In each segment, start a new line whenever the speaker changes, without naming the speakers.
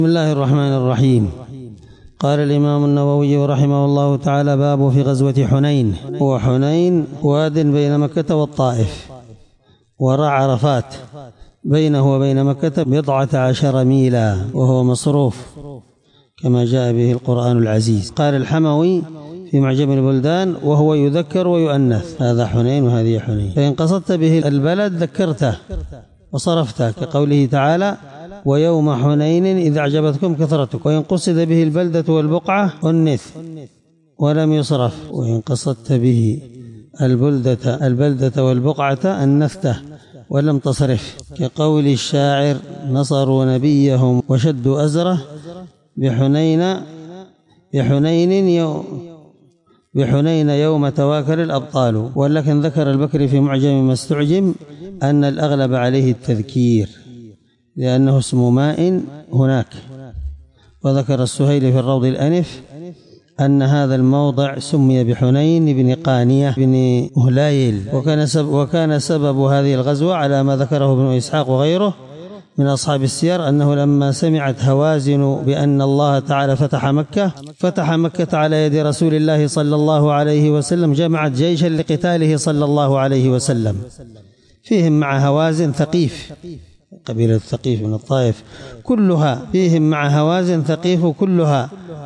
بسم الله الرحمن الرحيم. قال الإمام النووي رحمه الله تعالى: باب في غزوة حنين. وحنين واد بين مكة والطائف، وراء عرفات، بينه وبين مكة 14 ميلا، وهو مصروف كما جاء به القرآن العزيز. قال الحموي في معجم البلدان: وهو يذكر ويؤنث، هذا حنين وهذه حنين، فإن قصدت به البلد ذكرته وصرفته، كقوله تعالى: ويوم حنين إذ أعجبتكم كثرتكم. وإن قصد به البلدة والبقعة أنث ولم يصرف، وإن قصدت به البلدة والبقعة أنثته ولم تصرف، كقول الشاعر: نصروا نبيهم وشدوا أزره بحنين يوم تواكل الأبطال. ولكن ذكر البكري في معجم ما استعجم أن الأغلب عليه التذكير، لأنه اسم ماء هناك. وذكر السهيلي في الروض الأنف أن هذا الموضع سمي بحنين بن قانية بن مهلايل، وكان سبب هذه الغزوة على ما ذكره ابن إسحاق وغيره من أصحاب السير، أنه لما سمعت هوازن بأن الله تعالى فتح مكة على يد رسول الله صلى الله عليه وسلم، جمعت جيشا لقتاله صلى الله عليه وسلم، فيهم مع هوازن ثقيف، قبيلة ثقيف من الطائف كلها، فيهم مع هوازن ثقيف كلها،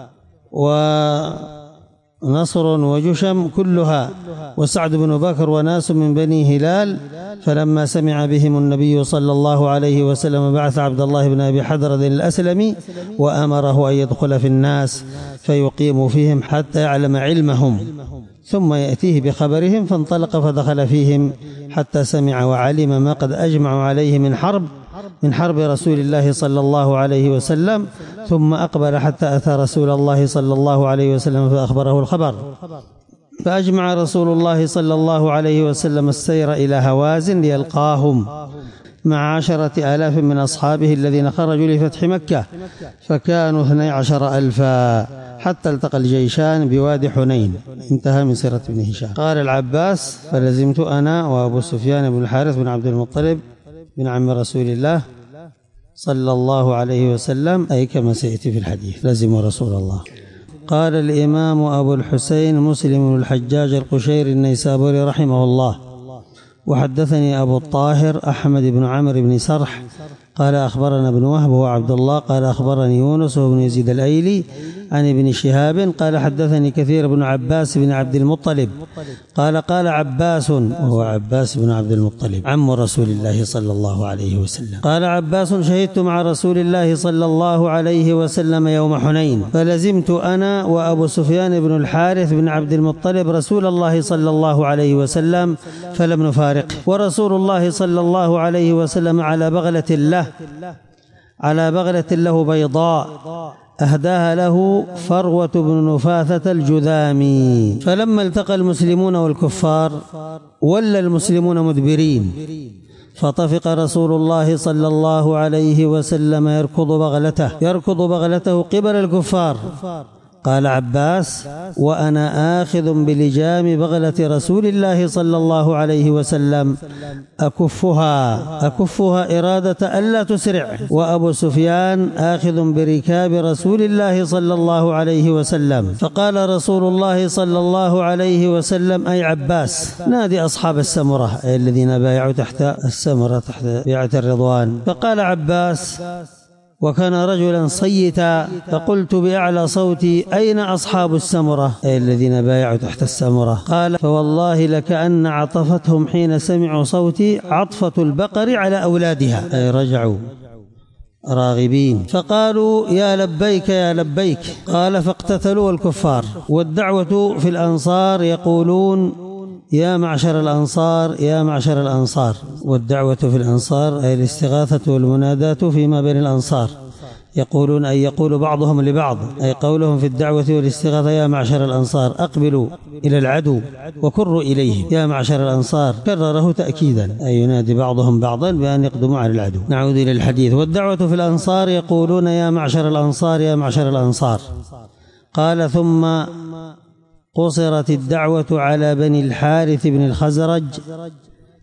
ونصر وجشم كلها، وسعد بن بكر وناس من بني هلال. فلما سمع بهم النبي صلى الله عليه وسلم بعث عبد الله بن أبي حدرد الأسلمي وأمره أن يدخل في الناس فيقيم فيهم حتى يعلم علمهم، ثم يأتيه بخبرهم. فانطلق فدخل فيهم حتى سمع وعلم ما قد أجمعوا عليه من حرب رسول الله صلى الله عليه وسلم، ثم أقبل حتى أتى رسول الله صلى الله عليه وسلم فأخبره الخبر. فأجمع رسول الله صلى الله عليه وسلم السير إلى هوازن ليلقاهم مع 10,000 من أصحابه الذين خرجوا لفتح مكة، فكانوا 12,000 حتى التقى الجيشان بوادي حنين. انتهى من سيرة ابن هشام. قال العباس: فلزمت أنا وأبو سفيان بن الحارث بن عبد المطلب بن عم رسول الله صلى الله عليه وسلم، أي كما سيأتي في الحديث، لزموا رسول الله. قال الإمام أبو الحسين مسلم بن الحجاج القشيري النيسابوري رحمه الله: وحدثني أبو الطاهر أحمد بن عمرو بن سرح قال أخبرنا ابن وهب وعبد الله قال أخبرني يونس وابن يزيد الأيلي عن ابن شهاب قال حدثني كثير بن عباس بن عبد المطلب قال عباس، وهو عباس بن عبد المطلب عم رسول الله صلى الله عليه وسلم، قال عباس: شهدت مع رسول الله صلى الله عليه وسلم يوم حنين، فلزمت أنا وأبو سفيان بن الحارث بن عبد المطلب رسول الله صلى الله عليه وسلم فلم نفارقه، ورسول الله صلى الله عليه وسلم على بغلة له بيضاء أهداها له فروة بن نفاثة الجذامي. فلما التقى المسلمون والكفار ولى المسلمون مدبرين، فطفق رسول الله صلى الله عليه وسلم يركض بغلته قبل الكفار. قال عباس: وأنا آخذ بلجام بغلة رسول الله صلى الله عليه وسلم أكفها إرادة ألا تسرع، وأبو سفيان آخذ بركاب رسول الله صلى الله عليه وسلم. فقال رسول الله صلى الله عليه وسلم: أي عباس، نادي أصحاب السمرة، أي الذين بايعوا تحت السمرة تحت بيعة الرضوان. فقال عباس وكان رجلا صيتا، فقلت بأعلى صوتي: أين أصحاب السمرة، أي الذين بايعوا تحت السمرة؟ قال: فوالله لكأن عطفتهم حين سمعوا صوتي عطفة البقر على أولادها، أي رجعوا راغبين، فقالوا: يا لبيك يا لبيك. قال: فاقتتلوا الكفار. والدعوة في الأنصار يقولون: يا معشر الأنصار يا معشر الأنصار. والدعوة في الأنصار أي الاستغاثة والمناداة فيما بين الأنصار، يقولون أي يقول بعضهم لبعض، أي قولهم في الدعوة والاستغاثة: يا معشر الأنصار أقبلوا إلى العدو وكروا إليه. يا معشر الأنصار كرره تأكيدا، أي ينادي بعضهم بعضا بأن يقدموا على العدو. نعود إلى الحديث. والدعوة في الأنصار يقولون: يا معشر الأنصار يا معشر الأنصار. قال: ثم قصرت الدعوة على بني الحارث بن الخزرج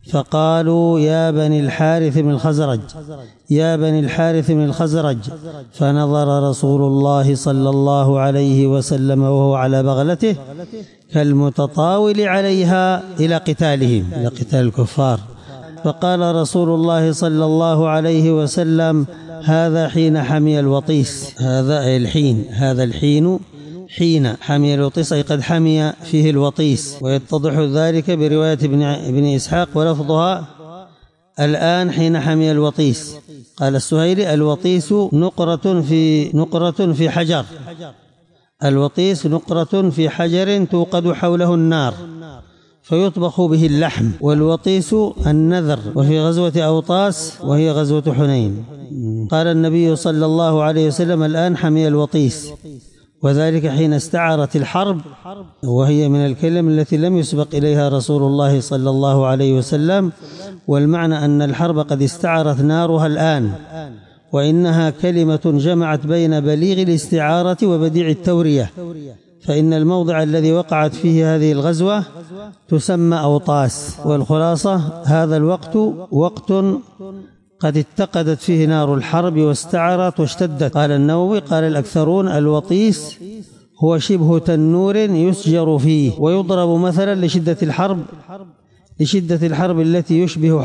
فقالوا يا بني الحارث بن الخزرج، يا بني الحارث بن الخزرج. فنظر رسول الله صلى الله عليه وسلم وهو على بغلته كالمتطاول عليها إلى قتالهم، إلى قتال الكفار. فقال رسول الله صلى الله عليه وسلم: هذا حين حمي الوطيس. هذا أي الحين، هذا الحين حين حمي الوطيس، أي قد حمي فيه الوطيس. ويتضح ذلك برواية ابن إسحاق ولفظها: الآن حين حمي الوطيس. قال السهيلي: الوطيس نقرة في حجر، الوطيس نقرة في حجر توقد حوله النار فيطبخ به اللحم. والوطيس النذر. وفي غزوة أوطاس وهي غزوة حنين قال النبي صلى الله عليه وسلم: الآن حمي الوطيس، وذلك حين استعارت الحرب، وهي من الكلم التي لم يسبق إليها رسول الله صلى الله عليه وسلم. والمعنى أن الحرب قد استعارت نارها الآن، وإنها كلمة جمعت بين بليغ الاستعارة وبديع التورية، فإن الموضع الذي وقعت فيه هذه الغزوة تسمى أوطاس. والخلاصة: هذا الوقت وقت قد اتقدت فيه نار الحرب واستعرت واشتدت. قال النووي: قال الأكثرون: الوطيس هو شبه تنور يسجر فيه، ويضرب مثلا لشدة الحرب التي يشبه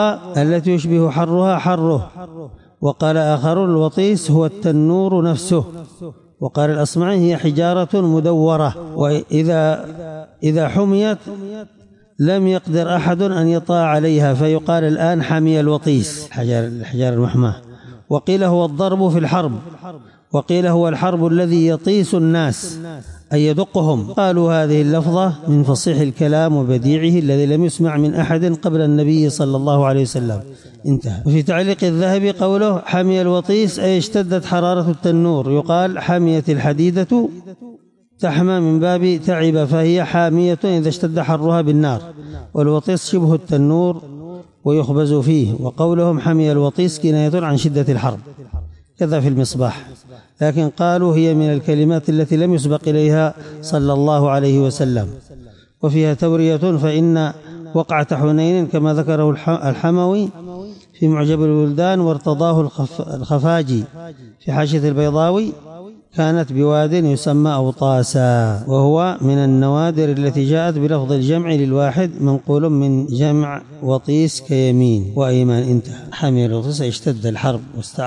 حرها حره. وقال آخرون: الوطيس هو التنور نفسه. وقال الأصمعي: هي حجارة مدورة، وإذا حميت لم يقدر أحد أن يطاع عليها، فيقال الآن حمي الوطيس، الحجار المحماة. وقيل هو الضرب في الحرب، وقيل هو الحرب الذي يطيس الناس أي يدقهم. قالوا هذه اللفظة من فصيح الكلام وبديعه الذي لم يسمع من أحد قبل النبي صلى الله عليه وسلم. انتهى. وفي تعليق الذهبي قوله: حمي الوطيس أي اشتدت حرارة التنور. يقال: حميت الحديدة تحمى من باب تعب، فهي حامية إذا اشتد حرها بالنار. والوطيس شبه التنور ويخبز فيه. وقولهم حمي الوطيس كناية عن شدة الحرب، كذا في المصباح. لكن قالوا هي من الكلمات التي لم يسبق إليها صلى الله عليه وسلم، وفيها تورية. فإن وقعة حنين كما ذكره الحموي في معجب البلدان وارتضاه الخفاجي في حاشية البيضاوي كانت بواد يسمى أوطاسا، وهو من النوادر التي جاءت بلفظ الجمع للواحد منقول من جمع وطيس كيمين وأيمان. انتهى. حمي الوطيس اشتدت الحرب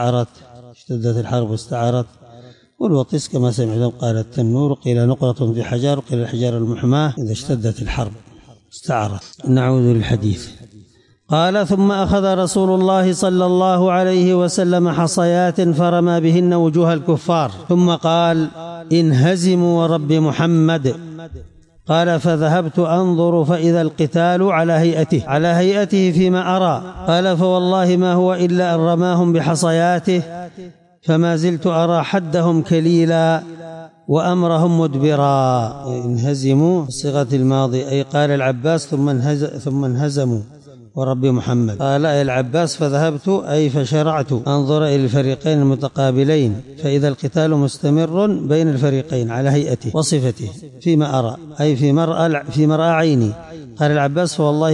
واستعرت. والوطيس كما سمعتم قال التنور، قيل نقرة في حجر، قيل الحجار المحماة إذا اشتدت الحرب استعرت. نعود للحديث. قال: ثم أخذ رسول الله صلى الله عليه وسلم حصيات فرمى بهن وجوه الكفار، ثم قال: انهزموا ورب محمد. قال: فذهبت أنظر فإذا القتال على هيئته فيما أرى. قال: فوالله ما هو إلا أن رماهم بحصياته، فما زلت أرى حدهم كليلا وأمرهم مدبرا. انهزموا صيغة الماضي، أي قال العباس ثم انهزموا ورب محمد. قال العباس: فذهبت أي فشرعت أنظر إلى الفريقين المتقابلين، فإذا القتال مستمر بين الفريقين على هيئته وصفته فيما أرى، أي في مرأى عيني. قال العباس: فوالله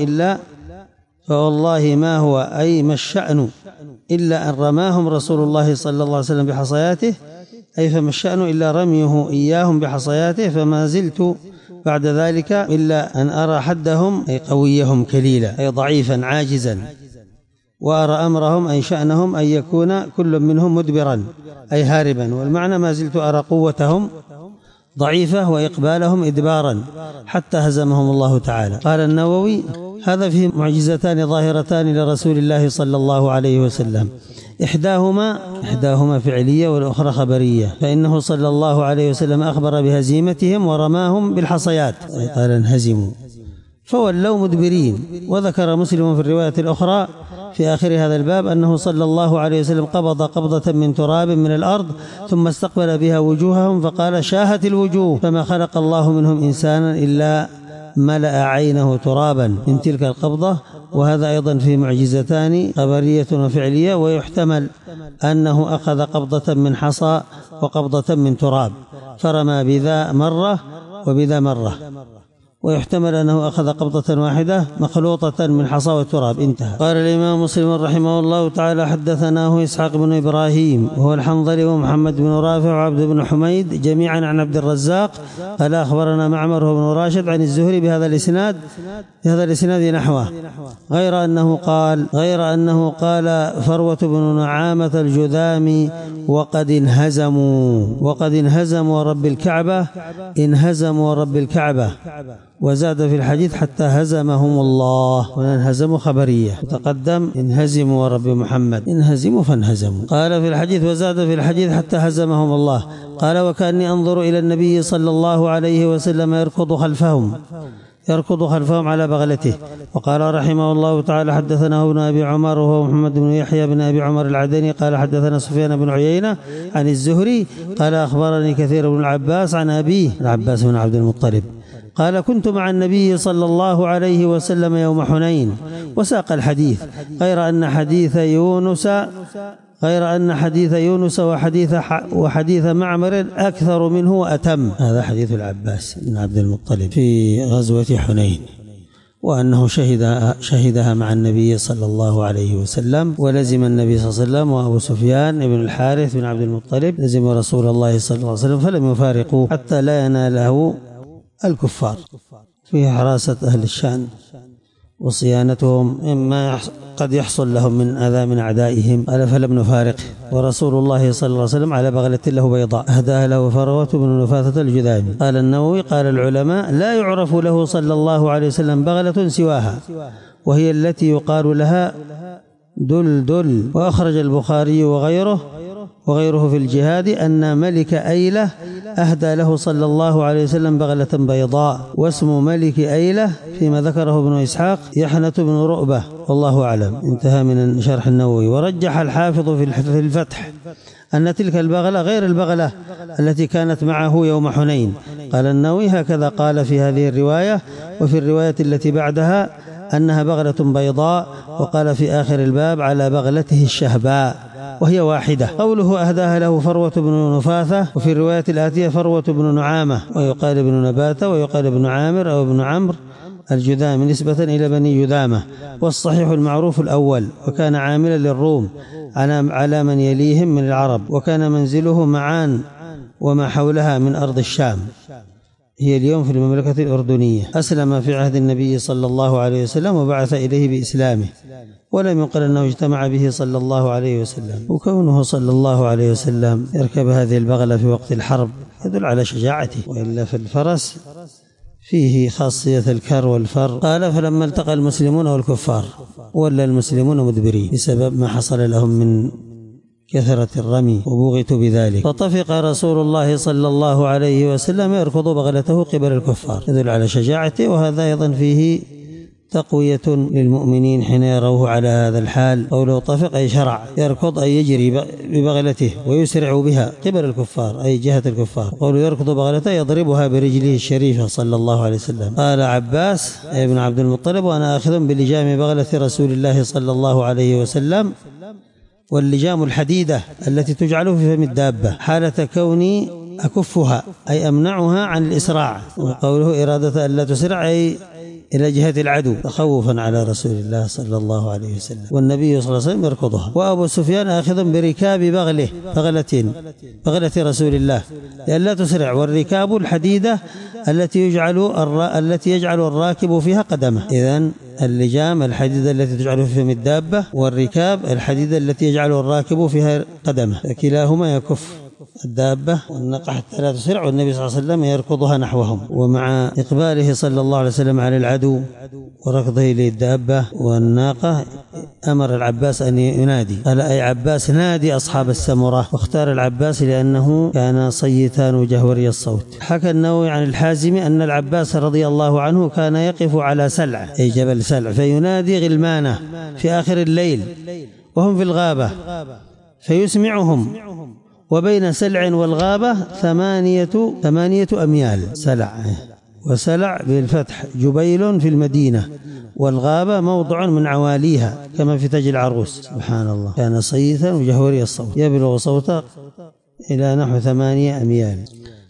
ما هو أي ما الشأن إلا أن رماهم رسول الله صلى الله عليه وسلم بحصياته، أي فما الشأن إلا رميه إياهم بحصياته، فما زلت بعد ذلك إلا أن أرى حدهم أي قويهم كليلا، أي ضعيفا عاجزا، وأرى أمرهم أي شأنهم أن يكون كل منهم مدبرا أي هاربا. والمعنى ما زلت أرى قوتهم ضعيفة وإقبالهم إدبارا حتى هزمهم الله تعالى. قال النووي: هذا فيه معجزتان ظاهرتان لرسول الله صلى الله عليه وسلم، إحداهما فعلية والأخرى خبرية. فإنه صلى الله عليه وسلم أخبر بهزيمتهم ورماهم بالحصيات، قال: انهزموا، فولوا مدبرين. وذكر مسلم في الرواية الأخرى في آخر هذا الباب أنه صلى الله عليه وسلم قبض قبضة من تراب من الأرض ثم استقبل بها وجوههم فقال: شاهت الوجوه، فما خلق الله منهم إنسانا إلا ملأ عينه ترابا من تلك القبضة. وهذا أيضا في معجزتان خبرية وفعلية، ويحتمل أنه أخذ قبضة من حصى وقبضة من تراب، فرمى بذا مرة وبذا مرة. ويحتمل أنه أخذ قبضة واحدة مخلوطة من حصى وتراب. انتهى. قال الإمام مسلم رحمه الله تعالى: حدثناه إسحاق بن إبراهيم وهو الحنظلي ومحمد بن رافع وعبد بن حميد جميعا عن عبد الرزاق قال: أخبرنا معمر بن راشد عن الزهري بهذا الإسناد نحوه، غير أنه قال فروة بن نعامة الجذامي: وقد انهزموا رب الكعبة، وزاد في الحديث: حتى هزمهم الله. وانهزموا خبرية، تقدم انهزموا ورب محمد، انهزموا فانهزموا. قال في الحديث: وزاد في الحديث: حتى هزمهم الله. قال: وكأني أنظر إلى النبي صلى الله عليه وسلم يركض خلفهم على بغلته. وقال رحمه الله تعالى: حدثنا ابن أبي عمر وهو محمد بن يحيى بن أبي عمر العدني قال: حدثنا سفيان بن عيينة عن الزهري قال: أخبرني كثير بن العباس عن أبيه العباس بن عبد المطلب قال: كنت مع النبي صلى الله عليه وسلم يوم حنين، وساق الحديث، غير أن حديث يونس وحديث معمر أكثر منه وأتم. هذا حديث العباس بن عبد المطلب في غزوة حنين، وأنه شهدها مع النبي صلى الله عليه وسلم، ولزم النبي صلى الله عليه وسلم وأبو سفيان بن الحارث بن عبد المطلب لزم رسول الله صلى الله عليه وسلم فلم يفارقوه حتى لا يناله الكفار، فيه حراسة أهل الشأن وصيانتهم مما قد يحصل لهم من أذى من أعدائهم. قال: فلم نفارقه، ورسول الله صلى الله عليه وسلم على بغلة له بيضاء أهداها له فروة بن نفاثة الجذامي. قال النووي: قال العلماء: لا يعرف له صلى الله عليه وسلم بغلة سواها، وهي التي يقال لها دلدل. وأخرج البخاري وغيره في الجهاد أن ملك أيلة أهدى له صلى الله عليه وسلم بغلة بيضاء، واسم ملك أيلة فيما ذكره ابن إسحاق يحنة بن رؤبة، والله أعلم. انتهى من شرح النووي. ورجح الحافظ في الفتح أن تلك البغلة غير البغلة التي كانت معه يوم حنين. قال النووي: هكذا قال في هذه الرواية، وفي الرواية التي بعدها أنها بغلة بيضاء، وقال في آخر الباب: على بغلته الشهباء، وهي واحدة. قوله أهداها له فروة بن نفاثة، وفي الرواية الآتية فروة بن نعامة، ويقال ابن نباتة، ويقال ابن عامر أو ابن عمرو الجذامي نسبة إلى بني جذامة. والصحيح المعروف الأول، وكان عاملا للروم على من يليهم من العرب، وكان منزله معان وما حولها من أرض الشام، هي اليوم في المملكة الأردنية. أسلم في عهد النبي صلى الله عليه وسلم وبعث إليه بإسلامه، ولم ينقل أنه اجتمع به صلى الله عليه وسلم. وكونه صلى الله عليه وسلم يركب هذه البغلة في وقت الحرب يدل على شجاعته، وإلا في الفرس فيه خاصية الكر والفر. قال: فلما التقى المسلمون والكفار ولا المسلمون مدبرين بسبب ما حصل لهم من كثرة الرمي، وبغتوا بذلك، فطفق رسول الله صلى الله عليه وسلم يركض بغلته قبل الكفار، يدل على شجاعته. وهذا أيضا فيه تقوية للمؤمنين حين يروه على هذا الحال. قوله طفق أي شرع، يركض أي يجري ببغلته ويسرع بها قبل الكفار أي جهة الكفار. قوله يركض بغلته يضربها برجله الشريفة صلى الله عليه وسلم. قال عباس ابن عبد المطلب: وأنا آخذ بلجام بغلة رسول الله صلى الله عليه وسلم، واللجام الحديدة التي تجعل في فم الدابة حالة كوني أكفها أي أمنعها عن الإسراع. وقوله إرادة ألا تسرع أي إلى جهة العدو تخوفا على رسول الله صلى الله عليه وسلم، والنبي صلى الله عليه وسلم يركضها. وأبو سفيان آخذ بركاب بغلة رسول الله لألا تسرع، والركاب الحديدة التي يجعل الراكب فيها قدمه. إذن اللجام الحديدة التي تجعل في فم الدابة، والركاب الحديدة التي يجعل الراكب فيها قدمه، فكلاهما يكف الدابة والناقة حتى لا تسرع، والنبي صلى الله عليه وسلم يركضها نحوهم. ومع إقباله صلى الله عليه وسلم على العدو وركضه للدابة والناقة أمر العباس أن ينادي، قال: أي عباس نادي أصحاب السمرة. واختار العباس لأنه كان صيتان وجهوري الصوت. حكى النووي عن الحازمي أن العباس رضي الله عنه كان يقف على سلع أي جبل سلع فينادي غلمانه في آخر الليل وهم في الغابة فيسمعهم، وبين سلع والغابة 8 أميال. سلع، وسلع بالفتح جبيل في المدينة، والغابة موضع من عواليها كما في تاج العروس. سبحان الله. كان صيتا وجهوري الصوت يبلغ صوته إلى نحو 8 أميال.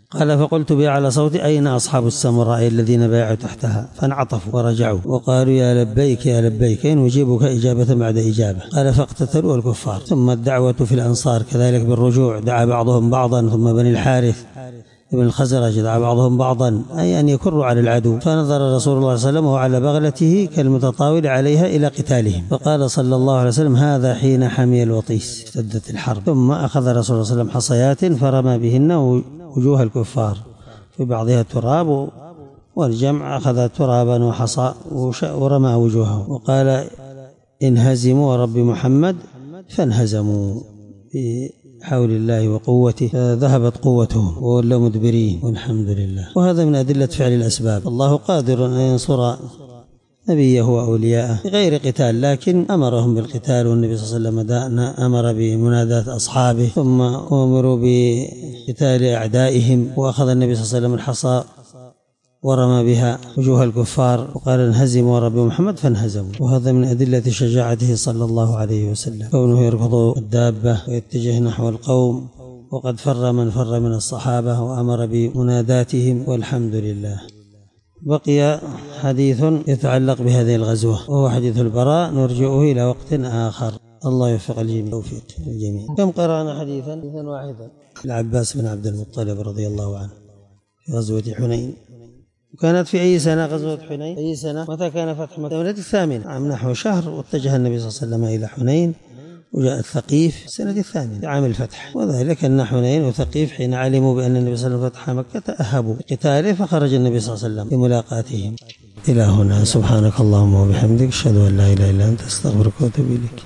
قال فقلت بأعلى صوتي أين أصحاب السامراء الذين بايعوا تحتها؟ فانعطفوا ورجعوا وقالوا يا لبيك يا لبيك إن نجيبك إجابة بعد إجابة. قال فاقتتلوا الكفار. ثم الدعوة في الأنصار كذلك بالرجوع، دعا بعضهم بعضا. ثم بني الحارث ابن الخزرج دعا بعضهم بعضا، أي أن يكروا على العدو. فنظر رسول الله صلى الله عليه وسلم وعلى بغلته كالمتطاول عليها إلى قتالهم، فقال صلى الله عليه وسلم هذا حين حمي الوطيس، اشتدت الحرب. ثم أخذ رسول الله صلى الله عليه وسلم حصيات فرمى بهن وجوه الكفار، في بعضها تراب والجمع أخذ ترابا وحصى ورمى وجوههم، وقال انهزموا ورب محمد، فانهزموا بحول الله وقوته، فذهبت قوتهم وولوا مدبرين والحمد لله. وهذا من أدلة فعل الأسباب. الله قادر أن ينصر نبيه وأولياءه بغير قتال، لكن أمرهم بالقتال، والنبي صلى الله عليه وسلم أمر بمناداة أصحابه، ثم أمروا بقتال أعدائهم، وأخذ النبي صلى الله عليه وسلم الحصى ورمى بها وجوه الكفار وقال انهزموا ورب محمد، فانهزموا. وهذا من أدلة شجاعته صلى الله عليه وسلم، كونه يركض الدابة ويتجه نحو القوم، وقد فر من فر من الصحابة وأمر بمناداتهم، والحمد لله. بقي حديث يتعلق بهذه الغزوة، وهو حديث البراء، نرجعه إلى وقت آخر. الله يوفق الجميع. توفيق الجميع. كم قرأنا حديثا واحدا؟ العباس بن عبد المطلب رضي الله عنه في غزوة حنين. وكانت في أي سنة غزوة حنين؟ أي سنة؟ متى كان فتح مكة؟ السنة الثامنة، عام نحو شهر، واتجه النبي صلى الله عليه وسلم إلى حنين، وجاء الثقيف السنة الثامنة عام الفتح. وذلك أن حنين وثقيف حين علموا بأن النبي صلى الله عليه وسلم فتح مكة تأهبوا بقتاله، فخرج النبي صلى الله عليه وسلم لملاقاتهم. إلى هنا، سبحانك اللهم وبحمدك، أشهد أن لا إله إلا أنت، أستغفرك وأتوب إليك.